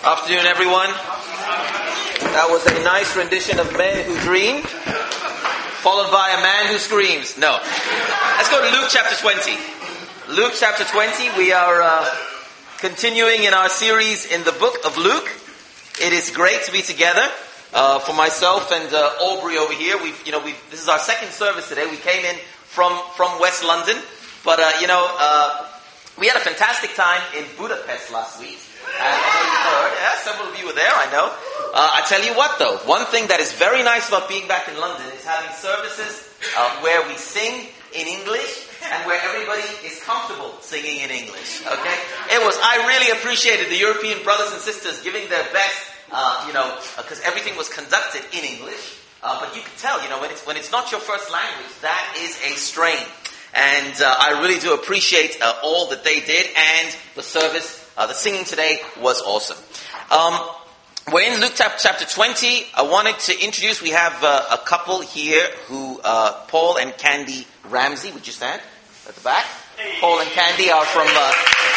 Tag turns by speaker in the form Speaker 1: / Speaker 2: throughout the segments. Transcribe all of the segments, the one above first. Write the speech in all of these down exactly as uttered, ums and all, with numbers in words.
Speaker 1: Afternoon, everyone. That was a nice rendition of Men Who Dream, followed by A Man Who Screams. No. Let's go to Luke chapter twenty. Luke chapter twenty. We are uh, continuing in our series in the book of Luke. It is great to be together. Uh, for myself and uh, Aubrey over here, we've, you know, we've, this is our second service today. We came in from from West London, but uh, you know, uh, we had a fantastic time in Budapest last week. And I know you've heard, yeah, several of you were there, I know. Uh, I tell you what though, one thing that is very nice about being back in London is having services uh, where we sing in English and where everybody is comfortable singing in English, okay? It was, I really appreciated the European brothers and sisters giving their best, uh, you know, because uh, everything was conducted in English. Uh, but you can tell, you know, when it's, when it's not your first language, that is a strain. And uh, I really do appreciate uh, all that they did, and the service, uh, the singing today was awesome. Um, we're in Luke chapter twenty. I wanted to introduce, we have uh, a couple here who, uh, Paul and Candy Ramsey, would you stand at the back? Hey. Paul and Candy are from, uh,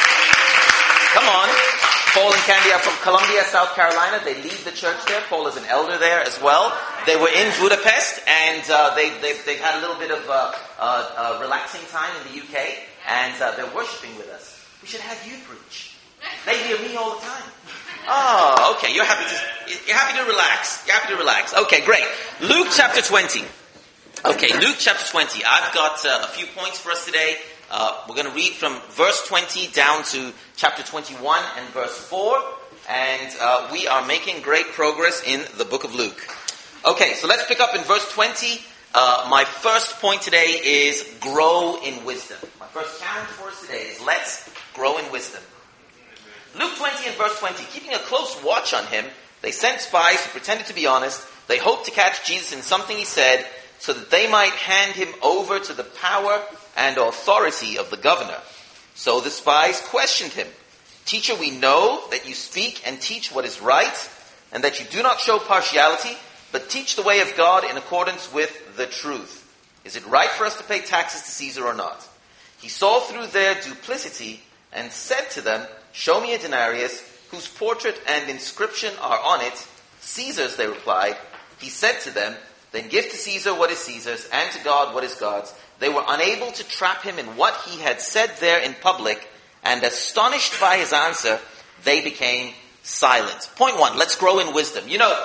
Speaker 1: come on. Paul and Candy are from Columbia, South Carolina. They lead the church there. Paul is an elder there as well. They were in Budapest, and uh, they, they, they've had a little bit of uh, uh, uh, relaxing time in the U K, and uh, they're worshiping with us. We should have you preach. They hear me all the time. Oh, okay. You're happy to you're happy to relax. You're happy to relax. Okay, great. Luke chapter twenty. Okay, Luke chapter twenty. I've got uh, a few points for us today. Uh, we're going to read from verse twenty down to chapter twenty-one and verse four. And uh, we are making great progress in the book of Luke. Okay, so let's pick up in verse twenty. Uh, my first point today is grow in wisdom. My first challenge for us today is let's grow in wisdom. Luke twenty and verse twenty. Keeping a close watch on him, they sent spies who pretended to be honest. They hoped to catch Jesus in something he said, so that they might hand him over to the power and authority of the governor. So the spies questioned him. Teacher, we know that you speak and teach what is right, and that you do not show partiality, but teach the way of God in accordance with the truth. Is it right for us to pay taxes to Caesar or not? He saw through their duplicity and said to them, show me a denarius whose portrait and inscription are on it. Caesar's, they replied. He said to them, then give to Caesar what is Caesar's, and to God what is God's. They were unable to trap him in what he had said there in public, and astonished by his answer, they became silent. Point one, let's grow in wisdom. You know,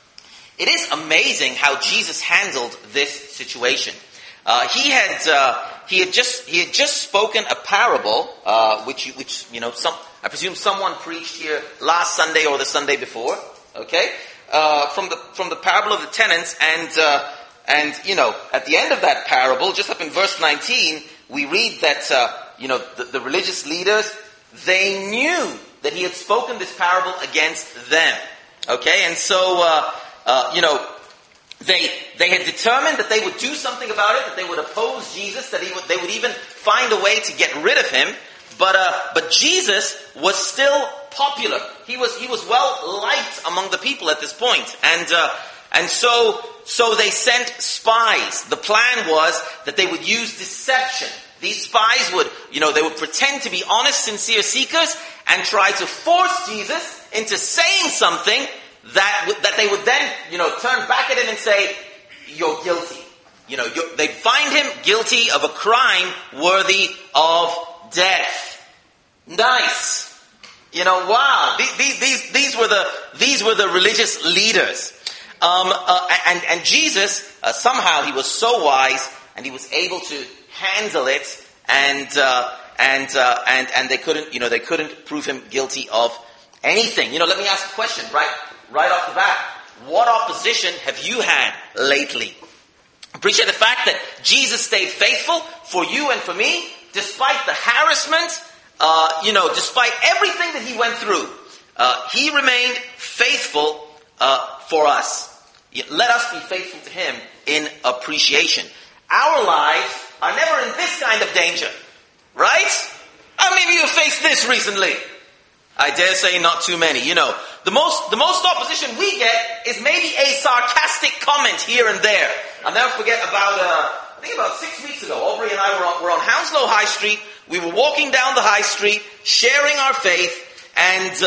Speaker 1: it is amazing how Jesus handled this situation. Uh, he had uh, he had just he had just spoken a parable, uh, which which you know some I presume someone preached here last Sunday or the Sunday before. Okay, uh, from the from the parable of the tenants, and uh, and you know at the end of that parable, just up in verse nineteen, we read that uh, you know the, the religious leaders, they knew that he had spoken this parable against them. Okay, and so uh, uh, you know. They they had determined that they would do something about it, that they would oppose Jesus, that he would, they would even find a way to get rid of him. But uh, but Jesus was still popular. He was he was well liked among the people at this point, and uh, and so so they sent spies. The plan was that they would use deception. These spies would you know they would pretend to be honest, sincere seekers and try to force Jesus into saying something that that they would then, you know, turn back at him and say, you're guilty. You know, you're, they'd find him guilty of a crime worthy of death. Nice. You know, wow. These, these, these were the, these were the religious leaders. Um, uh, and, and Jesus, uh, somehow he was so wise and he was able to handle it, and, uh, and, uh, and, and they couldn't, you know, they couldn't prove him guilty of anything. You know, let me ask a question, right? Right off the bat, what opposition have you had lately? Appreciate the fact that Jesus stayed faithful for you and for me, despite the harassment, uh, you know, despite everything that he went through. Uh, he remained faithful uh, for us. Let us be faithful to him in appreciation. Our lives are never in this kind of danger, right? Or maybe you faced this recently. I dare say not too many. You know, the most the most opposition we get is maybe a sarcastic comment here and there. I'll never forget about, uh, I think about six weeks ago, Aubrey and I were on, were on Hounslow High Street. We were walking down the high street, sharing our faith, and uh,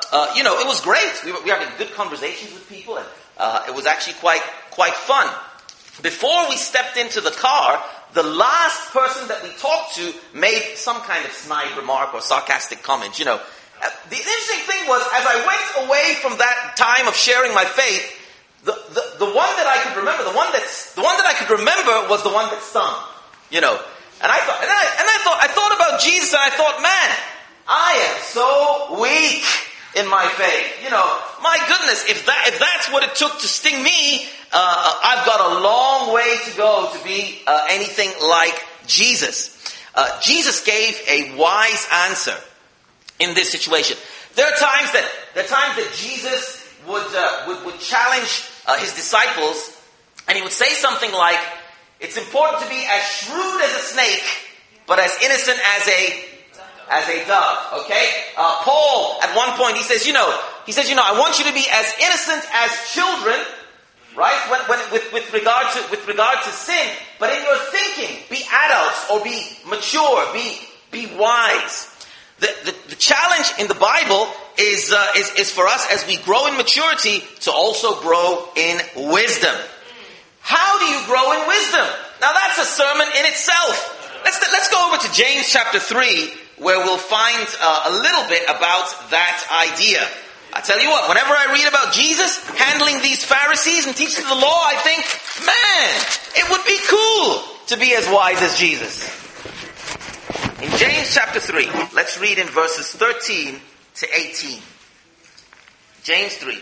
Speaker 1: uh, you know, it was great. We were, we were having good conversations with people, and uh, it was actually quite, quite fun. Before we stepped into the car, the last person that we talked to made some kind of snide remark or sarcastic comment, you know. Uh, the interesting thing was, as I went away from that time of sharing my faith, the, the, the one that I could remember, the one that's, the one that I could remember was the one that stung, you know. And I thought, and I, and I thought, I thought about Jesus, and I thought, man, I am so weak in my faith. You know, my goodness, if that, if that's what it took to sting me, uh, I've got a long way to go to be uh, anything like Jesus. Uh, Jesus gave a wise answer in this situation. There are times that there are times that Jesus would uh, would, would challenge uh, his disciples, and he would say something like, "It's important to be as shrewd as a snake, but as innocent as a as a dove." Okay, uh, Paul at one point he says, "You know, he says, you know, I want you to be as innocent as children, right? When, when with with regard to with regard to sin, but in your thinking, be adults or be mature, be be wise." The, the, the challenge in the Bible is, uh, is is for us as we grow in maturity to also grow in wisdom. How do you grow in wisdom? Now that's a sermon in itself. Let's let's go over to James chapter three, where we'll find uh, a little bit about that idea. I tell you what, whenever I read about Jesus handling these Pharisees and teaching the law, I think, man, it would be cool to be as wise as Jesus. In James chapter three, let's read in verses thirteen to eighteen. James three.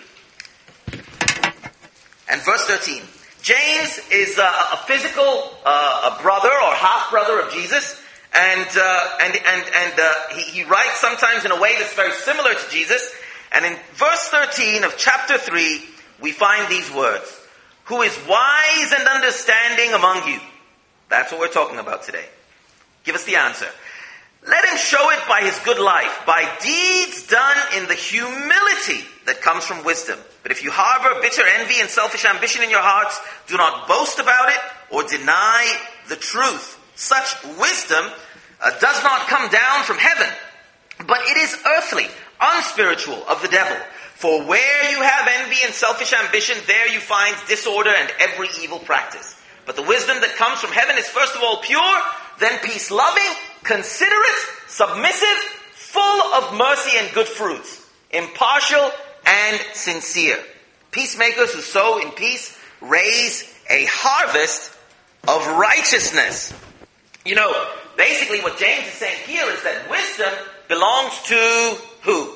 Speaker 1: And verse thirteen. James is uh, a physical uh, a brother or half-brother of Jesus. And uh, and and, and uh, he, he writes sometimes in a way that's very similar to Jesus. And in verse thirteen of chapter three, we find these words. Who is wise and understanding among you? That's what we're talking about today. Give us the answer. Let him show it by his good life, by deeds done in the humility that comes from wisdom. But if you harbor bitter envy and selfish ambition in your hearts, do not boast about it or deny the truth. Such wisdom uh, does not come down from heaven, but it is earthly, unspiritual, of the devil. For where you have envy and selfish ambition, there you find disorder and every evil practice. But the wisdom that comes from heaven is first of all pure, then peace-loving, considerate, submissive, full of mercy and good fruits, impartial and sincere. Peacemakers who sow in peace raise a harvest of righteousness. You know, basically what James is saying here is that wisdom belongs to who?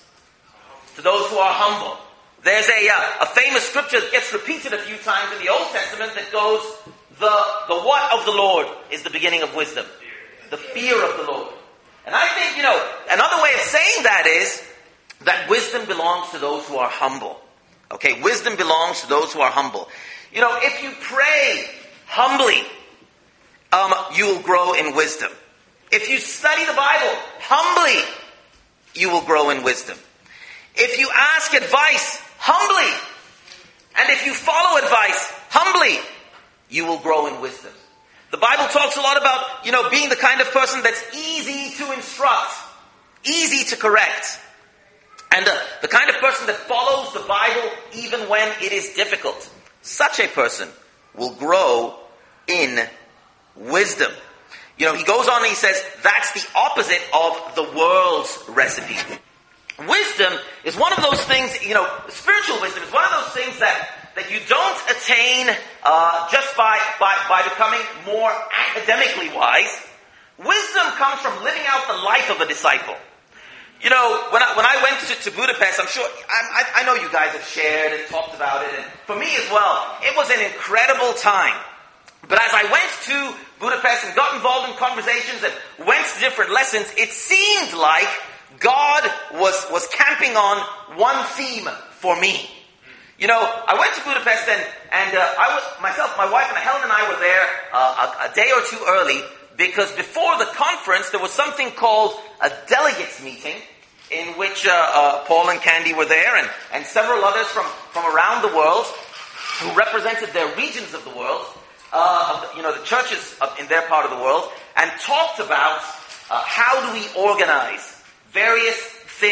Speaker 1: To those who are humble. There's a, uh, a famous scripture that gets repeated a few times in the Old Testament that goes, the, the what of the Lord is the beginning of wisdom. The fear of the Lord. And I think, you know, another way of saying that is that wisdom belongs to those who are humble. Okay, wisdom belongs to those who are humble. You know, if you pray humbly, um, you will grow in wisdom. If you study the Bible humbly, you will grow in wisdom. If you ask advice humbly, and if you follow advice humbly, you will grow in wisdom. The Bible talks a lot about, you know, being the kind of person that's easy to instruct, easy to correct. And uh, the kind of person that follows the Bible even when it is difficult. Such a person will grow in wisdom. You know, he goes on and he says, that's the opposite of the world's recipe. Wisdom is one of those things, you know, spiritual wisdom is one of those things that that you don't attain uh, just by, by, by becoming more academically wise. Wisdom comes from living out the life of a disciple. You know, when I, when I went to, to Budapest, I'm sure, I, I know you guys have shared and talked about it, and for me as well, it was an incredible time. But as I went to Budapest and got involved in conversations and went to different lessons, it seemed like God was, was camping on one theme for me. You know, I went to Budapest and, and uh, I was, myself, my wife and Helen and I were there uh, a, a day or two early because before the conference there was something called a delegates meeting in which uh, uh, Paul and Candy were there and, and several others from, from around the world who represented their regions of the world, uh, of the, you know, the churches in their part of the world, and talked about uh, how do we organize various things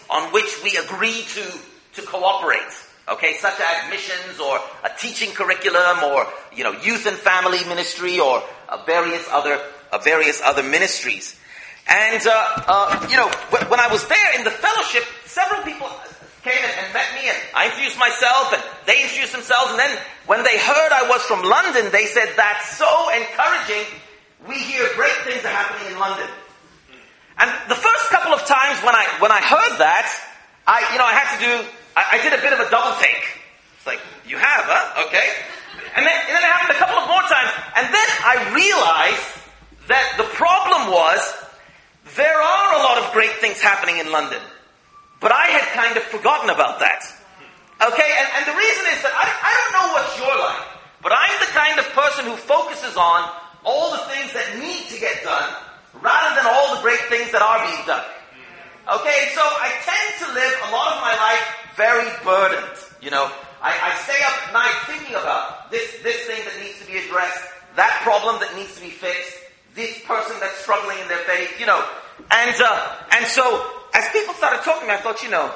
Speaker 1: on which we agree to, to cooperate. Okay, such as missions or a teaching curriculum or, you know, youth and family ministry or uh, various other uh, various other ministries. And, uh, uh, you know, when, when I was there in the fellowship, several people came and, and met me, and I introduced myself, and they introduced themselves, and then when they heard I was from London, they said, "That's so encouraging. We hear great things are happening in London." And the first couple of times when I when I heard that, I, you know, I had to do, I, I did a bit of a double take. It's like, you have, huh? Okay. And then, and then it happened a couple of more times, and then I realized that the problem was, there are a lot of great things happening in London. But I had kind of forgotten about that. Okay, and, and the reason is that I, I don't know what you're like, but I'm the kind of person who focuses on all the things that need to get done, rather than all the great things that are being done. Okay, so I tend to live a lot of my life very burdened. You know, I, I stay up at night thinking about this, this thing that needs to be addressed, that problem that needs to be fixed, this person that's struggling in their faith, you know. And uh, and so, as people started talking to me, I thought, you know,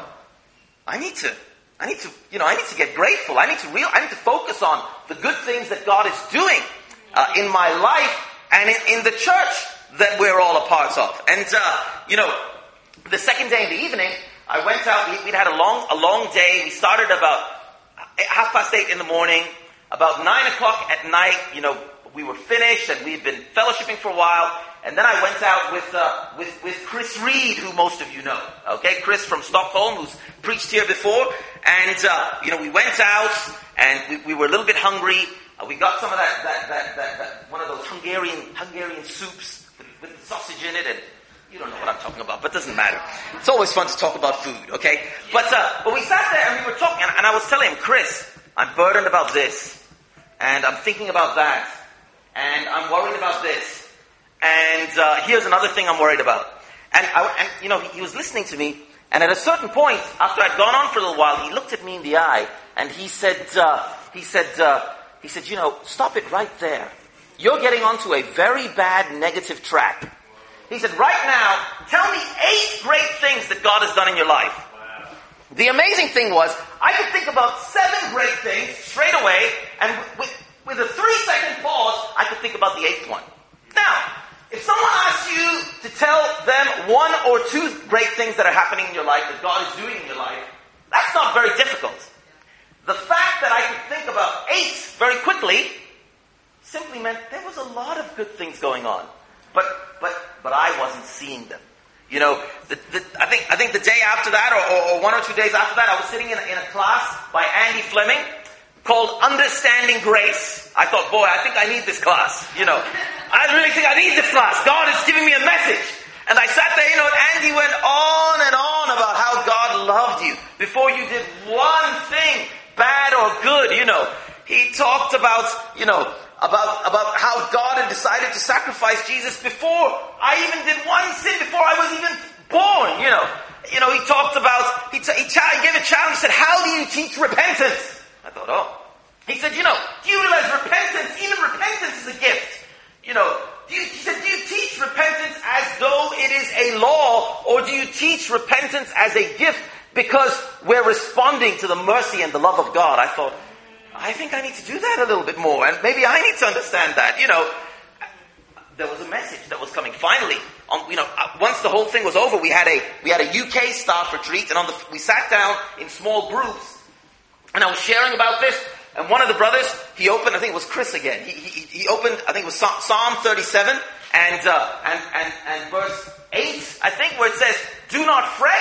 Speaker 1: I need to, I need to, you know, I need to get grateful. I need to real, I need to focus on the good things that God is doing uh, in my life and in, in the church that we're all a part of. And uh, you know, the second day in the evening, I went out. We, we'd had a long, a long day. We started about half past eight in the morning. About nine o'clock at night, you know, we were finished, and we'd been fellowshipping for a while. And then I went out with, uh, with, with Chris Reed, who most of you know. Okay, Chris from Stockholm, who's preached here before. And, uh, you know, we went out, and we, we were a little bit hungry. Uh, we got some of that, that, that, that, that, one of those Hungarian, Hungarian soups with, with the sausage in it, and you don't know what I'm talking about, but it doesn't matter. It's always fun to talk about food, okay? But, uh, but we sat there and we were talking, and, and I was telling him, Chris, I'm burdened about this, and I'm thinking about that, and I'm worried about this. And uh, here's another thing I'm worried about. And, I, and you know, he, he was listening to me, and at a certain point, after I'd gone on for a little while, he looked at me in the eye, and he said, uh, he said, uh, he said, you know, stop it right there. You're getting onto a very bad negative track. He said, right now, tell me eight great things that God has done in your life. Wow. The amazing thing was, I could think about seven great things straight away, and with, with a three-second pause, I could think about the eighth one. Now, if someone asks you to tell them one or two great things that are happening in your life, that God is doing in your life, that's not very difficult. The fact that I could think about eight very quickly simply meant there was a lot of good things going on. But but but I wasn't seeing them. You know, the, the, I think I think the day after that, or, or, or one or two days after that, I was sitting in a, in a class by Andy Fleming called Understanding Grace. I thought, boy, I think I need this class. You know, I really think I need this class. God is giving me a message. And I sat there, you know, and Andy went on and on about how God loved you before you did one thing, bad or good. You know, he talked about, you know, about about how God had decided to sacrifice Jesus before I even did one sin, before I was even born. You know, you know, he talked about he, t- he, ch- he gave a challenge. He said, "How do you teach repentance?" I thought, oh. He said, you know, do you realize repentance, even repentance is a gift? You know, do you, he said, do you teach repentance as though it is a law, or do you teach repentance as a gift because we're responding to the mercy and the love of God? I thought, I think I need to do that a little bit more, and maybe I need to understand that. You know, there was a message that was coming. Finally, on, you know, once the whole thing was over, we had a we had a U K staff retreat, and on the, we sat down in small groups. And I was sharing about this, and one of the brothers, he opened, I think it was Chris again, he he, he opened, I think it was Psalm thirty-seven, and, uh, and, and, and verse eight, I think, where it says, do not fret,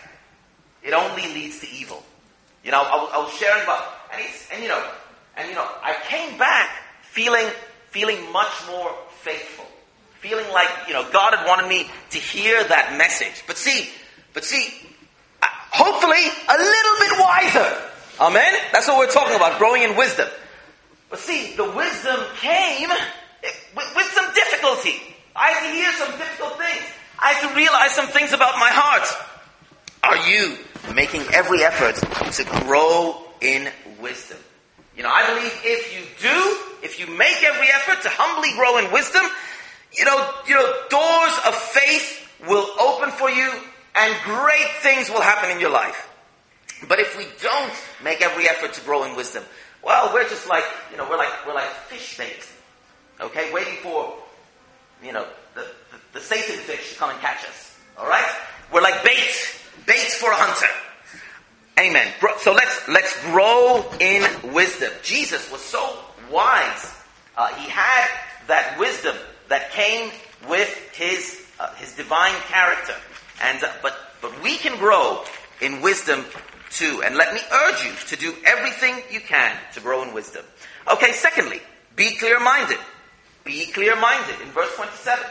Speaker 1: it only leads to evil. You know, I was, I was sharing about, and he's, and you know, and you know, I came back feeling, feeling much more faithful. Feeling like, you know, God had wanted me to hear that message. But see, but see, hopefully a little bit wiser. Amen? That's what we're talking about, growing in wisdom. But see, the wisdom came with, with some difficulty. I had to hear some difficult things. I had to realize some things about my heart. Are you making every effort to grow in wisdom? You know, I believe if you do, if you make every effort to humbly grow in wisdom, you know, you know, doors of faith will open for you and great things will happen in your life. But if we don't make every effort to grow in wisdom, well, we're just like, you know, we're like, we're like fish bait. Okay? Waiting for, you know, the, the, the Satan fish to come and catch us. Alright? We're like bait. Bait for a hunter. Amen. So let's, let's grow in wisdom. Jesus was so wise. Uh, he had that wisdom that came with his, uh, his divine character. And, uh, but, but we can grow in wisdom too. And let me urge you to do everything you can to grow in wisdom. Okay, secondly, be clear-minded. Be clear-minded in verse twenty-seven.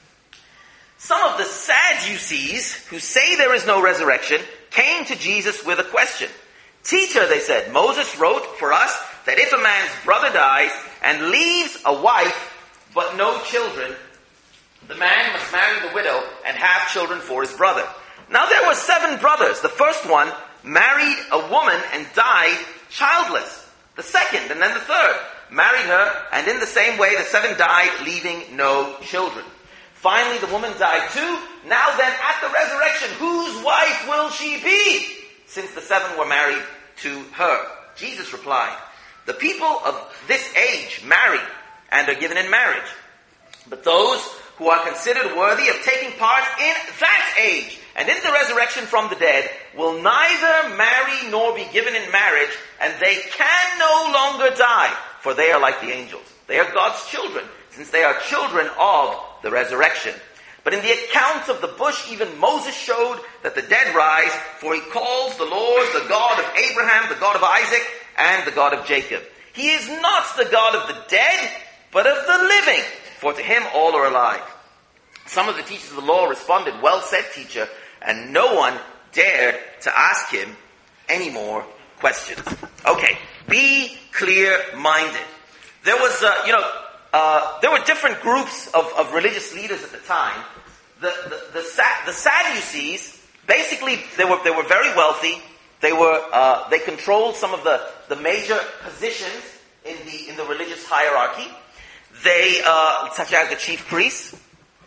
Speaker 1: Some of the Sadducees, who say there is no resurrection, came to Jesus with a question. Teacher, they said, Moses wrote for us that if a man's brother dies and leaves a wife but no children, the man must marry the widow and have children for his brother. Now there were seven brothers. The first one married a woman and died childless. The second, and then the third, married her, and in the same way the seven died, leaving no children. Finally, the woman died too. Now then, at the resurrection, whose wife will she be? Since the seven were married to her. Jesus replied, the people of this age marry and are given in marriage. But those who are considered worthy of taking part in that age and in the resurrection from the dead will neither marry nor be given in marriage, and they can no longer die, for they are like the angels. They are God's children, since they are children of the resurrection. But in the account of the bush, even Moses showed that the dead rise, for he calls the Lord the God of Abraham, the God of Isaac, and the God of Jacob. He is not the God of the dead, but of the living, for to him all are alive. Some of the teachers of the law responded, well said, teacher, and no one dared to ask him any more questions. Okay, be clear-minded. There was, uh, you know, uh, there were different groups of, of religious leaders at the time. The the, the, the Sadducees, basically, they were they were very wealthy. They were uh, they controlled some of the, the major positions in the in the religious hierarchy. They, uh, such as the chief priests,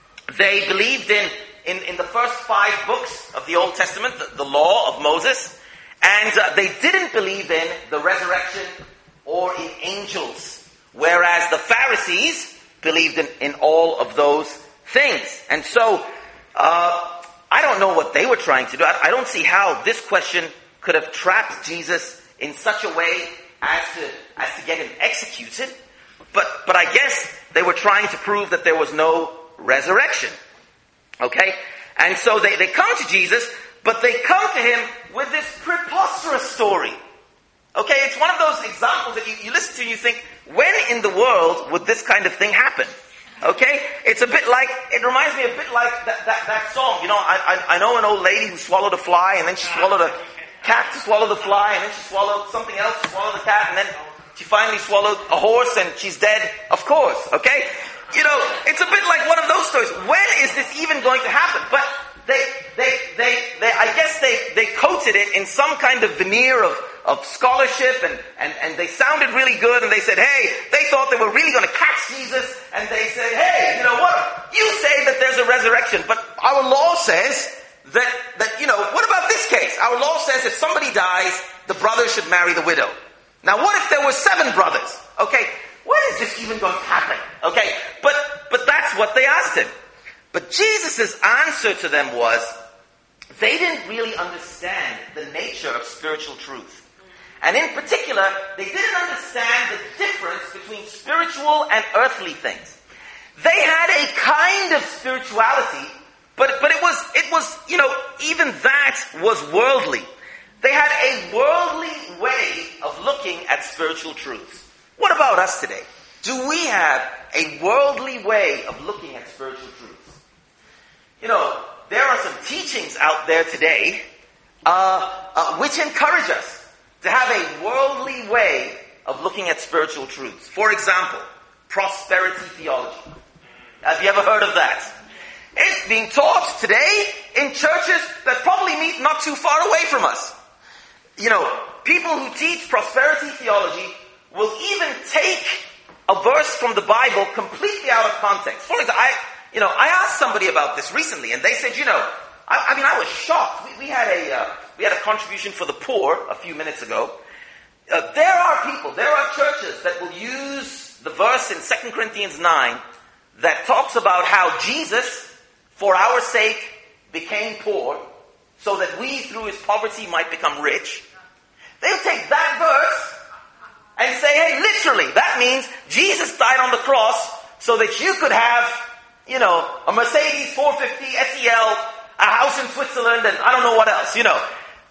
Speaker 1: they believed in, in, in the first five books of the Old Testament, the, the law of Moses, and uh, they didn't believe in the resurrection or in angels, whereas the Pharisees believed in, in all of those things. And so, uh, I don't know what they were trying to do. I, I don't see how this question could have trapped Jesus in such a way as to, as to get him executed. But, but I guess they were trying to prove that there was no resurrection. Okay? And so they, they come to Jesus, but they come to him with this preposterous story. Okay? It's one of those examples that you, you listen to and you think, when in the world would this kind of thing happen? Okay? It's a bit like, it reminds me a bit like that, that, that song. You know, I, I, I know an old lady who swallowed a fly, and then she swallowed a cat to swallow the fly, and then she swallowed something else to swallow the cat, and then she finally swallowed a horse and she's dead, of course, okay? You know, it's a bit like one of those stories. When is this even going to happen? But they, they, they, they I guess they, they coated it in some kind of veneer of, of scholarship, and, and, and they sounded really good, and they said, hey, they thought they were really going to catch Jesus, and they said, hey, you know what? You say that there's a resurrection, but our law says that, that, you know, what about this case? Our law says if somebody dies, the brother should marry the widow. Now, what if there were seven brothers? Okay, when is this even going to happen? Okay, but but that's what they asked him. But Jesus' answer to them was, they didn't really understand the nature of spiritual truth. And in particular, they didn't understand the difference between spiritual and earthly things. They had a kind of spirituality, but but it was it was, you know, even that was worldly. They had a worldly way of looking at spiritual truths. What about us today? Do we have a worldly way of looking at spiritual truths? You know, there are some teachings out there today uh, uh, which encourage us to have a worldly way of looking at spiritual truths. For example, prosperity theology. Have you ever heard of that? It's being taught today in churches that probably meet not too far away from us. You know, people who teach prosperity theology will even take a verse from the Bible completely out of context. For example, I, you know, I asked somebody about this recently, and they said, you know, I, I mean, I was shocked. We, we had a uh, we had a contribution for the poor a few minutes ago. Uh, there are people, there are churches that will use the verse in Second Corinthians nine that talks about how Jesus, for our sake, became poor, so that we, through his poverty, might become rich. They'll take that verse and say, hey, literally, that means Jesus died on the cross so that you could have, you know, a Mercedes four fifty S E L, a house in Switzerland, and I don't know what else, you know.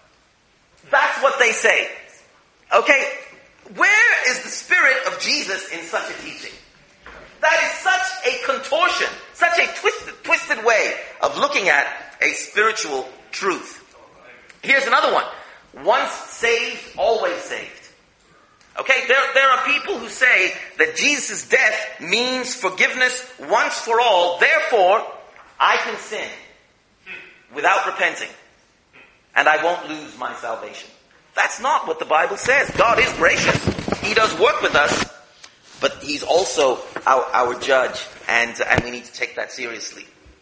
Speaker 1: That's what they say. Okay, where is the spirit of Jesus in such a teaching? That is such a contortion, such a twisted, twisted way of looking at a spiritual truth. Here's another one. Once saved, always saved. Okay, there, there are people who say that Jesus' death means forgiveness once for all. Therefore, I can sin without repenting, and I won't lose my salvation. That's not what the Bible says. God is gracious. He does work with us, but he's also our, our judge, and, and we need to take that seriously.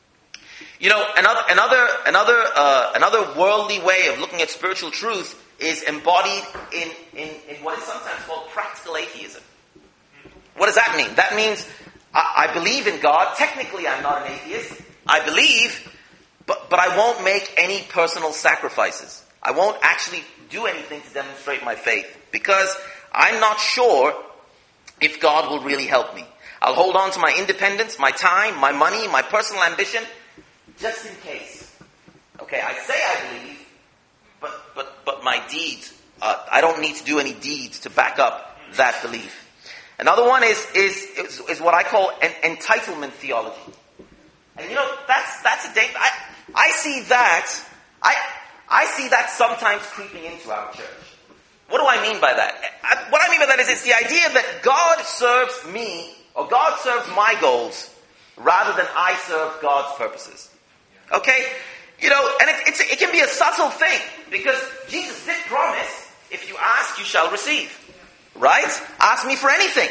Speaker 1: You know, another another another uh, another worldly way of looking at spiritual truth is embodied in, in, in what is sometimes called practical atheism. What does that mean? That means I, I believe in God. Technically, I'm not an atheist. I believe, but but I won't make any personal sacrifices. I won't actually do anything to demonstrate my faith because I'm not sure if God will really help me. I'll hold on to my independence, my time, my money, my personal ambition, just in case. Okay, I say I believe, but but but my deeds, uh, I don't need to do any deeds to back up that belief. Another one is is is, is what I call an entitlement theology. And you know, that's that's a danger. I I see that I I see that sometimes creeping into our church. What do I mean by that? I, what I mean by that is it's the idea that God serves me, or God serves my goals, rather than I serve God's purposes. Okay? You know, and it, it's, it can be a subtle thing, because Jesus did promise, if you ask, you shall receive. Right? Ask me for anything.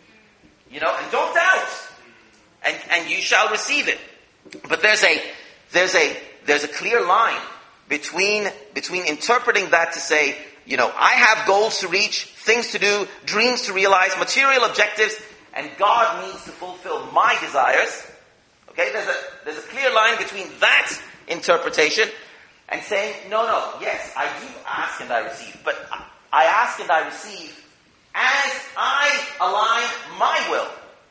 Speaker 1: You know, and don't doubt. And, and you shall receive it. But there's a, there's a, there's a clear line between, between interpreting that to say, you know, I have goals to reach, things to do, dreams to realize, material objectives, and God needs to fulfill my desires. Okay, there's a, there's a clear line between that interpretation and saying, no, no, yes, I do ask and I receive, but I ask and I receive as I align my will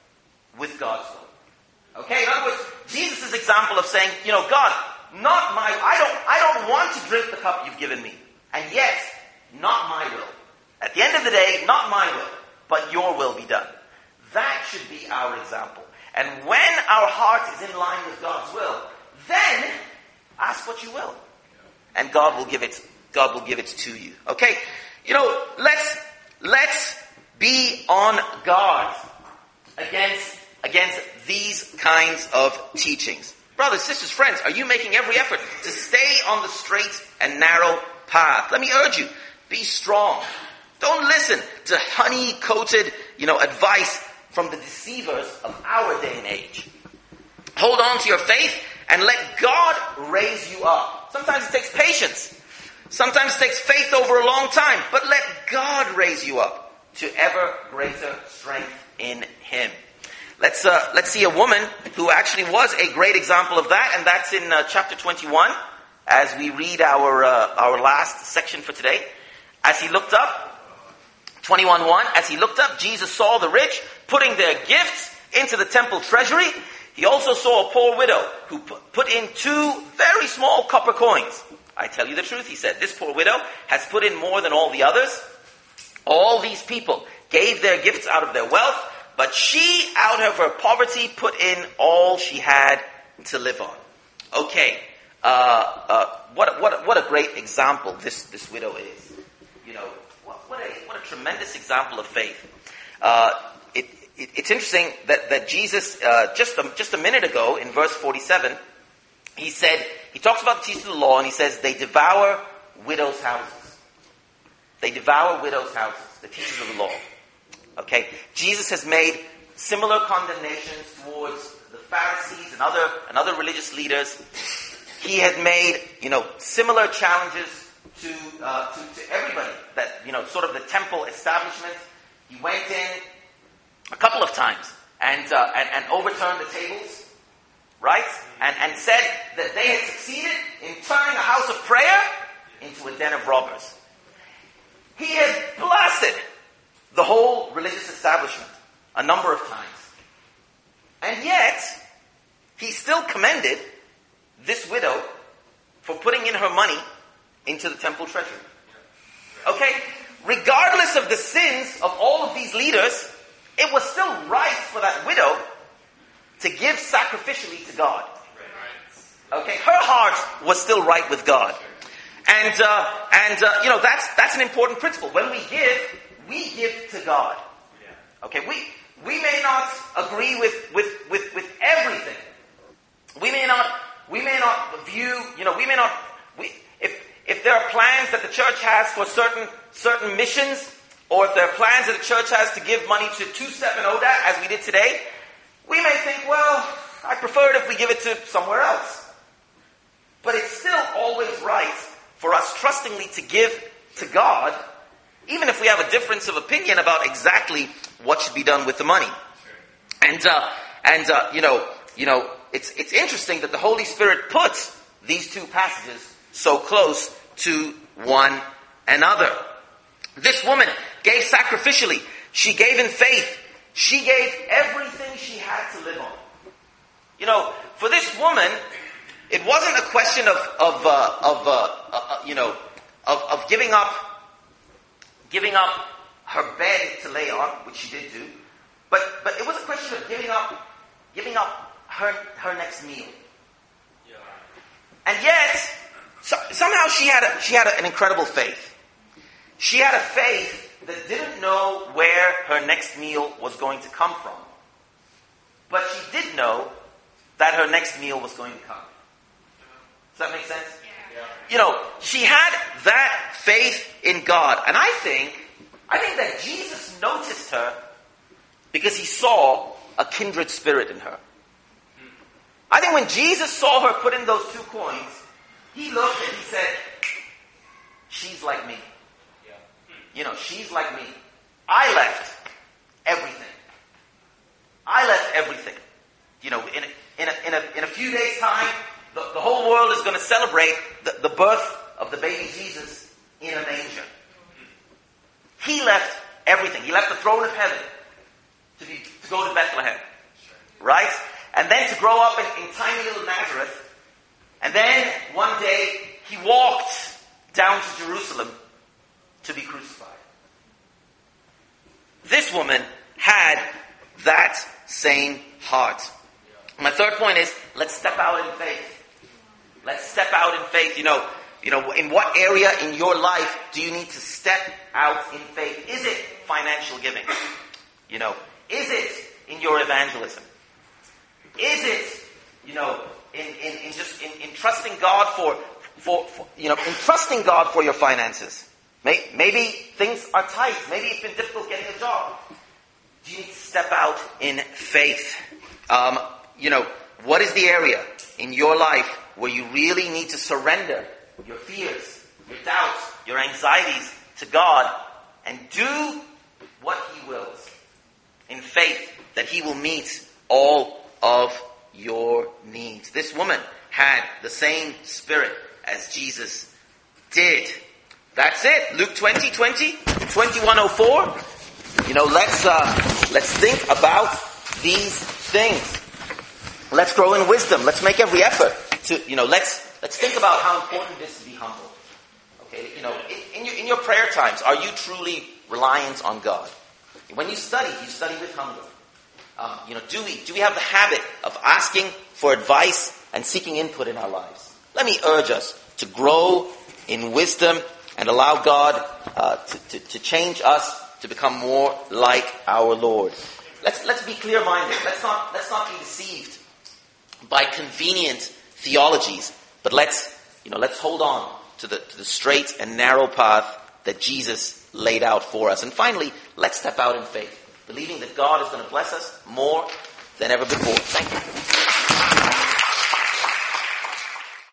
Speaker 1: with God's will. Okay, in other words, Jesus' example of saying, you know, God, not my, I don't, I don't want to drink the cup you've given me, and yet, not my will. At the end of the day, not my will, but your will be done. That should be our example. And when our heart is in line with God's will, then ask what you will. And God will give it, God will give it to you. Okay? You know, let's, let's be on guard against, against these kinds of teachings. Brothers, sisters, friends, are you making every effort to stay on the straight and narrow path? Let me urge you, be strong. Don't listen to honey-coated, you know, advice from the deceivers of our day and age. Hold on to your faith and let God raise you up. Sometimes it takes patience. Sometimes it takes faith over a long time. But let God raise you up to ever greater strength in Him. Let's uh, let's see a woman who actually was a great example of that, and that's in uh, chapter twenty-one, as we read our uh, our last section for today. As he looked up, twenty-one one, as he looked up, Jesus saw the rich putting their gifts into the temple treasury. He also saw a poor widow who put in two very small copper coins. I tell you the truth, he said, this poor widow has put in more than all the others. All these people gave their gifts out of their wealth, but she, out of her poverty, put in all she had to live on. Okay, uh, uh, what, what, what a great example this, this widow is. You know, what, what, a, what a tremendous example of faith. Uh, it, it, it's interesting that, that Jesus, uh, just, a, just a minute ago, in verse forty-seven, he said, he talks about the teachers of the law, and he says, they devour widows' houses. They devour widows' houses, the teachers of the law. Okay? Jesus has made similar condemnations towards the Pharisees and other, and other religious leaders. he had made, you know, similar challenges to, uh, to, to everybody. That, you know, sort of the temple establishment. He went in a couple of times and, uh, and, and overturned the tables, right? And, and said that they had succeeded in turning a house of prayer into a den of robbers. He had blasted the whole religious establishment a number of times. And yet, he still commended this widow for putting in her money into the temple treasury. Okay? Regardless of the sins of all of these leaders, it was still right for that widow to give sacrificially to God. Okay? Her heart was still right with God. And, uh, and uh, you know, that's that's an important principle. When we give, we give to God. Okay? We we may not agree with, with, with, with everything. We may not we may not view, you know, we may not we if if there are plans that the church has for certain certain missions, or if there are plans that the church has to give money to two-step and O D A, as we did today, we may think, well, I prefer it if we give it to somewhere else. But it's still always right for us trustingly to give to God, even if we have a difference of opinion about exactly what should be done with the money. And uh, and uh, you know, you know, it's it's interesting that the Holy Spirit puts these two passages so close to one another. This woman gave sacrificially. She gave in faith. She gave everything she had to live on. You know, for this woman, it wasn't a question of of uh, of uh, uh, you know of, of giving up giving up her bed to lay on, which she did do, but but it was a question of giving up giving up her her next meal. And yet, so, somehow she had a, she had a, an incredible faith. She had a faith that didn't know where her next meal was going to come from, but she did know that her next meal was going to come. Does that make sense? Yeah. You know, she had that faith in God. And I think, I think that Jesus noticed her because he saw a kindred spirit in her. I think when Jesus saw her put in those two coins, he looked and he said, she's like me. You know, she's like me. I left everything. I left everything. You know, in a, in a, in a, in a few days' time, The, the whole world is going to celebrate the, the birth of the baby Jesus in a manger. He left everything. He left the throne of heaven to be to go to Bethlehem. Right? And then to grow up in, in tiny little Nazareth. And then one day he walked down to Jerusalem to be crucified. This woman had that same heart. My third point is, let's step out in faith. Let's step out in faith. You know, you know, in what area in your life do you need to step out in faith? Is it financial giving? You know, is it in your evangelism? Is it, you know, in, in, in just in, in trusting God for, for, for, you know, in trusting God for your finances? Maybe, maybe things are tight. Maybe it's been difficult getting a job. Do you need to step out in faith? Um, you know, what is the area in your life where you really need to surrender your fears, your doubts, your anxieties to God and do what he wills in faith that he will meet all of your needs? This woman had the same spirit as Jesus did. That's it. Luke twenty, twenty, twenty-one oh four. You know, let's uh, let's think about these things. Let's grow in wisdom. Let's make every effort to, you know, let's let's think about how important it is to be humble. Okay, you know, in, in your in your prayer times, are you truly reliant on God? When you study, you study with hunger. Um, you know, do we do we have the habit of asking for advice and seeking input in our lives? Let me urge us to grow in wisdom and allow God uh, to, to to change us to become more like our Lord. Let's let's be clear-minded. Let's not let's not be deceived by convenient theologies, but let's, you know, let's hold on to the, to the straight and narrow path that Jesus laid out for us. And finally, let's step out in faith, believing that God is going to bless us more than ever before. Thank you.